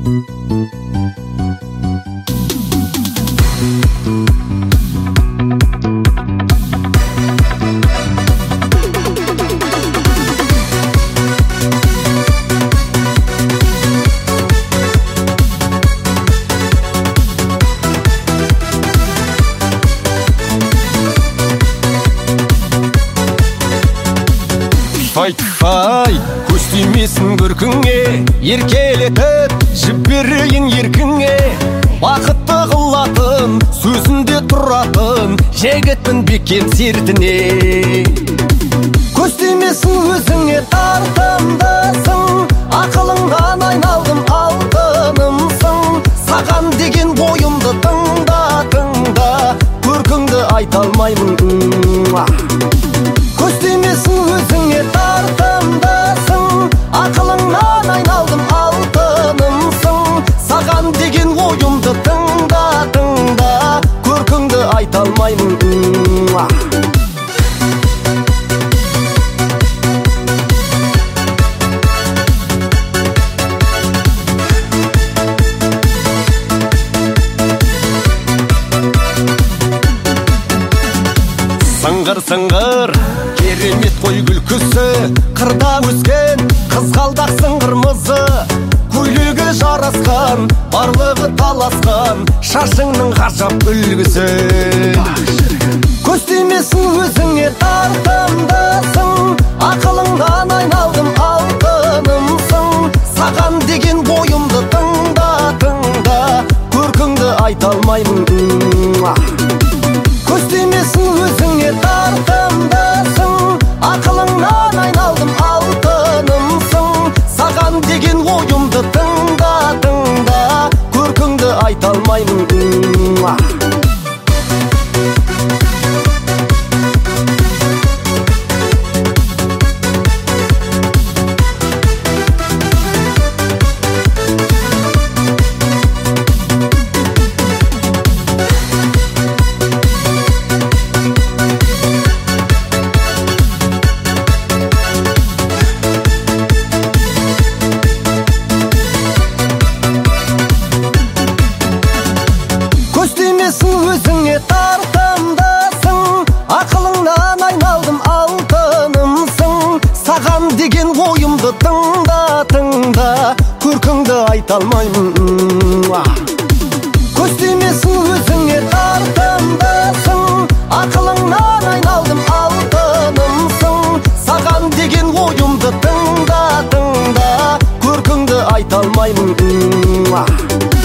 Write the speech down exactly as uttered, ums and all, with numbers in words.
Фай-фай, көз тимесін көркіңе, еркелетіп жіберейін еркіңе. Бақытты қылатын, сөзінде тұратын, жігітпін бекем сертіне. Көз тимесін өзіңе тартымдысың, ақылыңнан айналдым алтынымсың. Саған деген бойымды тыңда, тыңда, көркіңді айта алмаймын. Көз тимесін өзіңе тартымдысың, ақылыңнан айналдым алтынымсың. Саған деген ойымды тыңда, тыңда, көркіңді айта алмаймын. Сыңғыр-сыңғыр, керемет қой күлкісі, қырда өскен қызғалдақсың қырмызы. Көйлегі жарасқан, барлығы таласқан, шашыңның ғажап үлгісі. Көз тимесін өзіңе тартымдысың, ақылыңнан айналдым алтынымсың. Саған деген бойымды тыңда, тыңда, көркіңді айта алмаймын. Көз тимесін өзіңе тартымдысың, ақылыңнан айналдым алтынымсың. Саған деген ойымды тыңда, тыңда, көркіңді айта алмаймын. Өзіңе тартымдысың, ақылыңнан айналдым алтынымсың. Саған деген ойымды тыңда, тыңда, көркіңді айта алмаймын. Көз тимесін өзіңе тартымдысың, ақылыңнан айналдым алтынымсың. Саған деген ойымды тыңда, тыңда, көркіңді айта алмаймын.